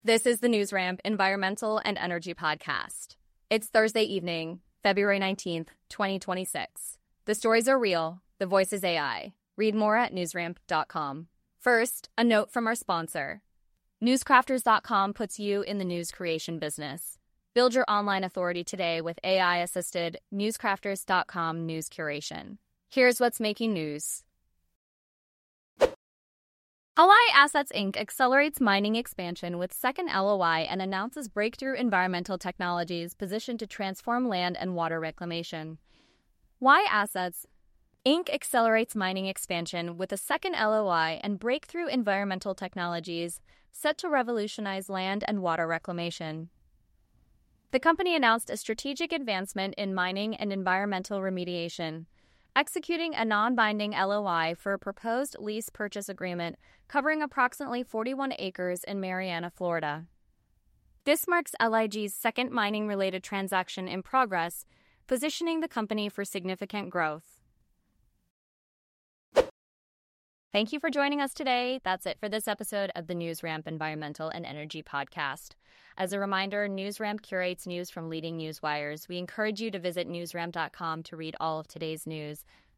This is the NewsRamp Environmental and Energy Podcast. It's Thursday evening, February 19th, 2026. The stories are real. The voice is AI. Read more at newsramp.com. First, a note from our sponsor. Newscrafters.com puts you in the news creation business. Build your online authority today with AI-assisted Newscrafters.com news curation. Here's what's making news. Ally Assets Inc. accelerates mining expansion with second LOI and announces breakthrough environmental technologies positioned to transform land and water reclamation. Ally Assets Inc. accelerates mining expansion with a second LOI and breakthrough environmental technologies set to revolutionize land and water reclamation. The company announced a strategic advancement in mining and environmental remediation, executing a non-binding LOI for a proposed lease purchase agreement covering approximately 41 acres in Marianna, Florida. This marks LIG's second mining-related transaction in progress, positioning the company for significant growth. Thank you for joining us today. That's it for this episode of the NewsRamp Environmental and Energy Podcast. As a reminder, NewsRamp curates news from leading news wires. We encourage you to visit newsramp.com to read all of today's news.